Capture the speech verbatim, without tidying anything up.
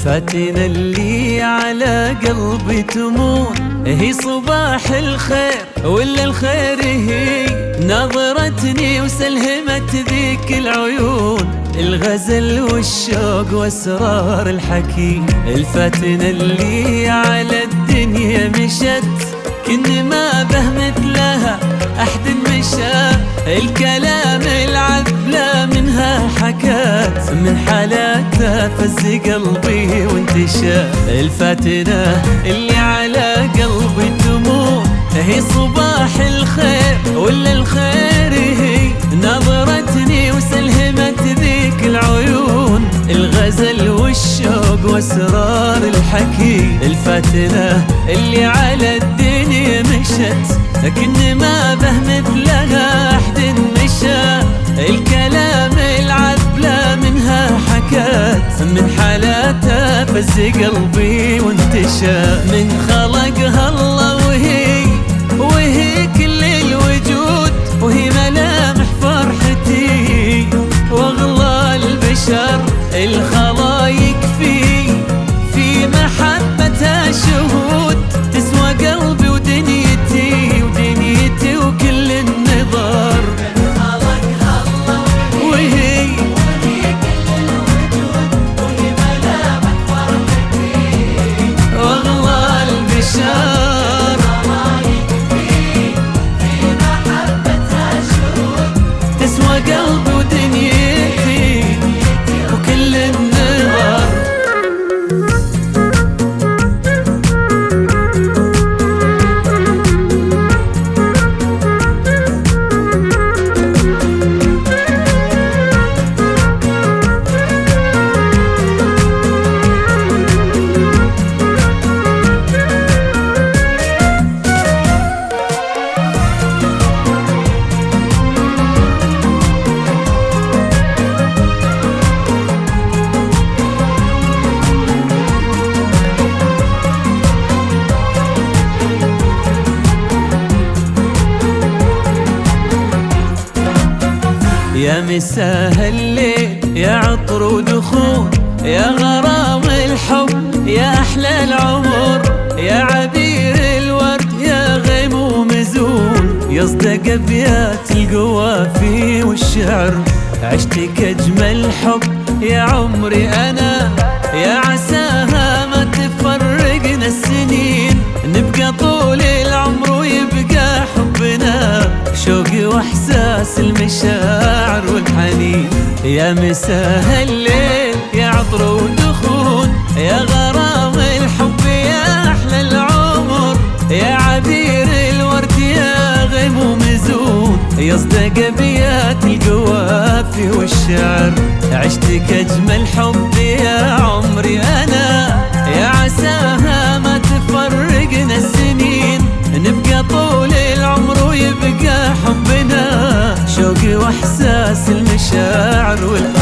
الفاتنة اللي على قلبي تمون هي صباح الخير ولا الخير هي نظرتني وسلهمت ذيك العيون الغزل والشوق واسرار الحكي. الفاتنة اللي على الدنيا مشت كن ما به مثلها أحد مشى الكلام العذبة منها حكات من حالاتها فز قلبي وانتشى. الفاتنة اللي على قلبي تموت هي صباح الخير ولا الخير هي نظرتني وسلهمت ذيك العيون الغزل والشوق واسرار الحكي. الفاتنة اللي على الدنيا مشت لكن ما به مثلها أحد مشى الكلام العذبة منها حكات من حالاتها فز قلبي وانتشى. من خلقها الله وهي وهي كل الوجود وهي ملامح فرحتي واغلى البشر الخلايق في في محبتها شهود تسوى قلبي ودنيتي ودنيتي وكل النظر. خلقها الله وهي وهي كل الوجود وهي ملامح فرحتي واغلى البشر خلايق في في محبتها شهود تسوى قلبي ودنيتي وكل النظر. يا مساء الليل يا عطر ودخول يا غرام الحب يا أحلى العمر يا عبير الورد يا غيم ومزون يصدق أبيات القوافي والشعر عشتك أجمل حب يا عمري أنا يا عساها ما تفرقنا السنين نبقى طول العمر ويبقى حبنا شوقي واحساس المشاعر والحنين. يا مساء الليل يا عطر ودخون يا غرام الحب يا احلى العمر يا عبير الورد يا غيم ومزون يصدق ابيات القوافي والشعر عشتك اجمل حب يا عمري انا يا عساها ما تفرقنا السنين نبقى طول العمر ويبقى حبنا شوقي واحساس المشاعر والحنين.